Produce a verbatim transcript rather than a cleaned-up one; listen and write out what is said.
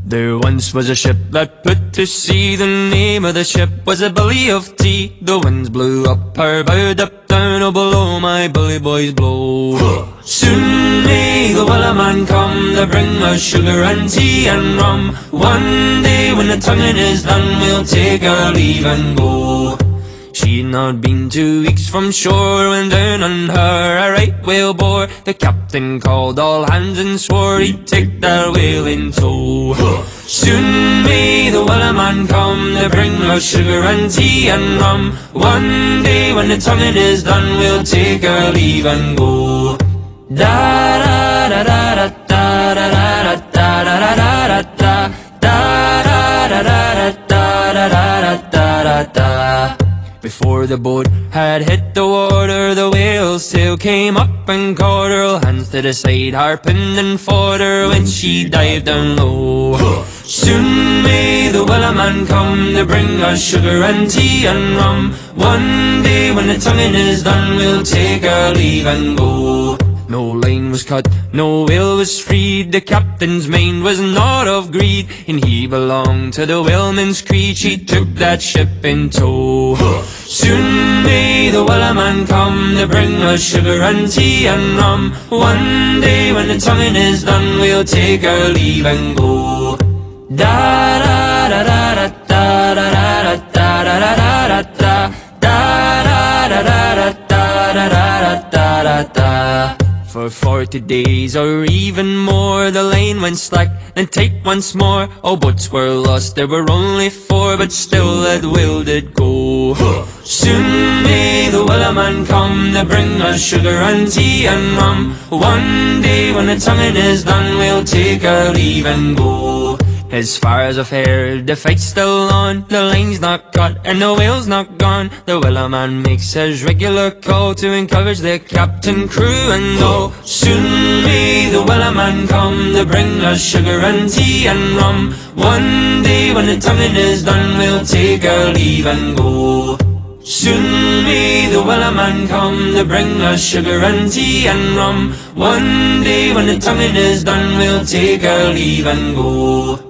There once was a ship that put to sea. The name of the ship was a Billy of Tea. The winds blew up her bow, up down, oh below my bully boys blow. Soon may the Wellerman come to bring us sugar and tea and rum. One day when the tonguing is done, we'll take our leave and go. She'd not been two weeks from shore when down on her a right whale bore. The captain called all hands and swore he'd take that whale in tow. Soon may the Wellerman come to bring us sugar and tea and rum. One day when the tonguing is done, we'll take our leave and go. Da da da da da da da da da da da da da da da da da da da. Before the boat had hit the water, the whale's tail came up and caught her. All hands to the side, harping and fought her when she dived down low. Soon may the Wellerman come to bring us sugar and tea and rum. One day when the tonguing is done, we'll take our leave and go. No line was cut, no whale was freed. The captain's mind was not of greed, and he belonged to the whaleman's creed. She took that ship in tow. Soon may the Wellerman come to bring us sugar and tea and rum. One day when the tonguing is done, we'll take our leave and go. Da da da da da da da da da da da da da da da da da da da da. For forty days or even more, the line went slack and tight once more. All boats were lost, there were only four, but still that whale did go. Soon may the Wellerman come to bring us sugar and tea and rum. One day when the tonguing is done, we'll take our leave and go. As far as I've heard, the fight's still on. The line's not cut and the whale's not gone. The Wellerman makes his regular call to encourage the captain, crew and all. Soon may the Wellerman come to bring us sugar and tea and rum. One day when the tonguing is done, we'll take our leave and go. Soon may the Wellerman come to bring us sugar and tea and rum. One day when the tonguing is done, we'll take our leave and go.